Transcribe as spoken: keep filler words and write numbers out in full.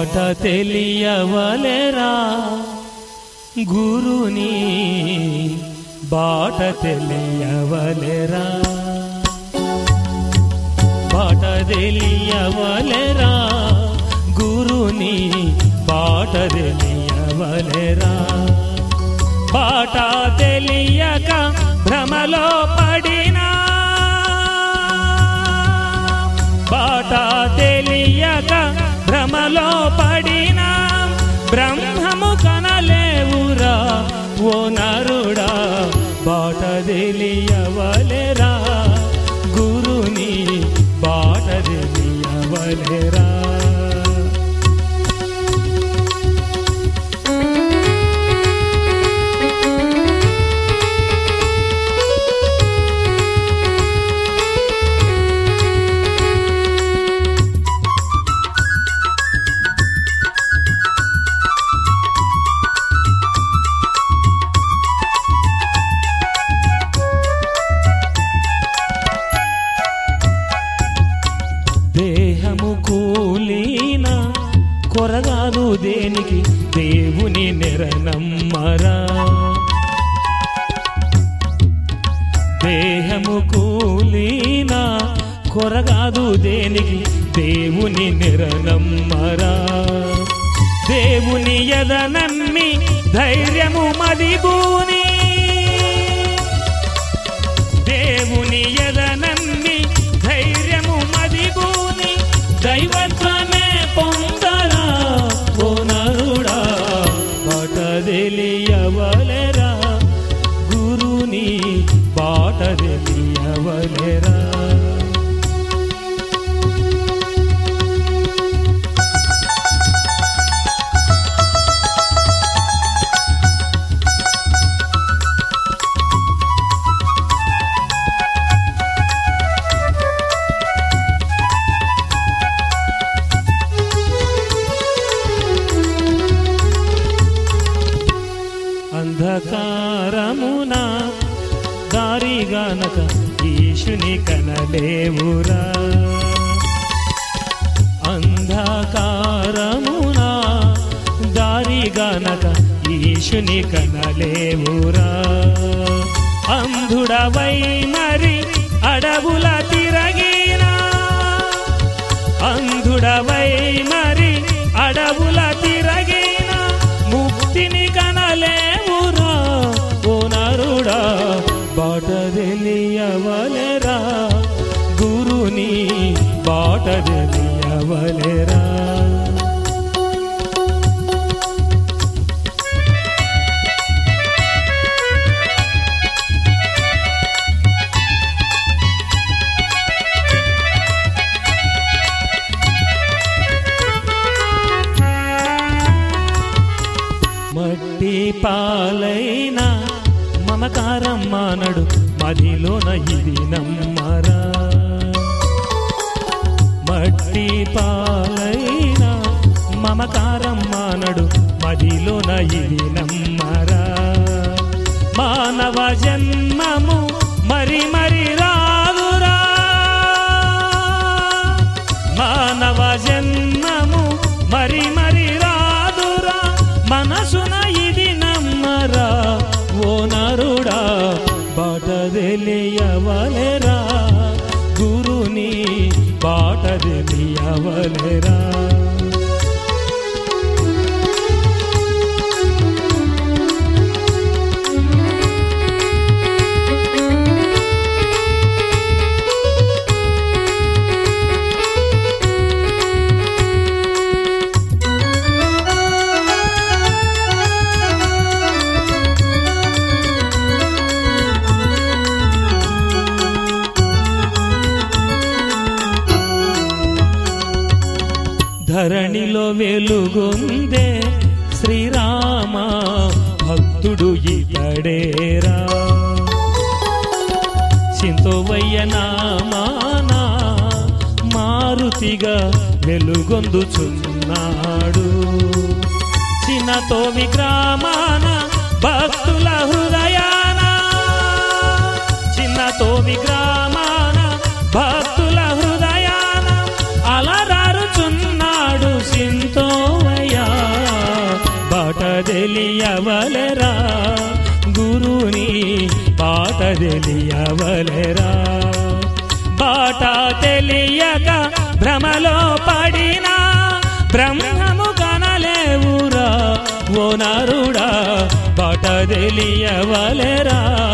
బాట తెలియవలెరా గురుని బాట తెలియవలెరా బాట తెలియవలెరా గురుని బాట తెలియవలెరా బాట తెలియక భ్రమలో పడినా బాట తెలియక భ్రమలో పడినా బ్రహ్మము కనలేవురా ఓ నరుడా బాట తెలియవలెరా గురుని బాట తెలియవలెరా దేహము కూలీన కొరగాదు దేనికి దేవుని నిరనమ్మరా దేహము కూలీన కొరగాదు దేనికి దేవుని నిరనమ్మరా దేవుని ఎదనమ్మి ధైర్యము మదిబూని దేవుని ఎదనమ్మి ధైర్యము మదిబూని దైవత్వమే పొందరా ఓ నరుడా బాట తెలియవలెరా గురుని బాట తెలియవలెరా అంధకారమున దారిగానక ఈశుని కనలేవురా అంధకారమున దారిగానక ఈశుని కనలేవురా అంధుడవై మరి అడవుల తిరగినా అంధుడవై మరి అడవుల తిరగినా ముక్తిని కనలేవురా ఓ నరుడా బాట తెలియవలెరా గురుని బాట తెలియవలెరా మట్టి పాలైన మమకారం మానడు మదిలోన ఇది నమ్మరా మట్టి పాలైన మమకారం మానడు మదిలోన ఇది నమ్మరా మానవ జన్మము మరి మరి రాదురా మానవ జన్మము మరి మరి రాదురా మనసున ఇది నమ్మరా ఓ నరుడా బాట తెలియవలెరా గురుని బాట తెలియవలెరా ధరణిలో వెలుగొందే శ్రీరామ భక్తుడు ఇతడేరా చింతోవయ్య నామానా మారుతిగా వెలుగొందుచున్నాడు చిన్నతో విగ్రామాన భక్తుల హృదయాన చిన్నతో విగ్రామాన భక్తుల హృదయాన అలరారుచున్నాడు సింతో తెలియవలెరా గురుని బాట తెలియవలెరా బాట తెలియక భ్రమలో పడినా బ్రహ్మము కనలేవురా ఓ నరుడా బాట తెలియవలెరా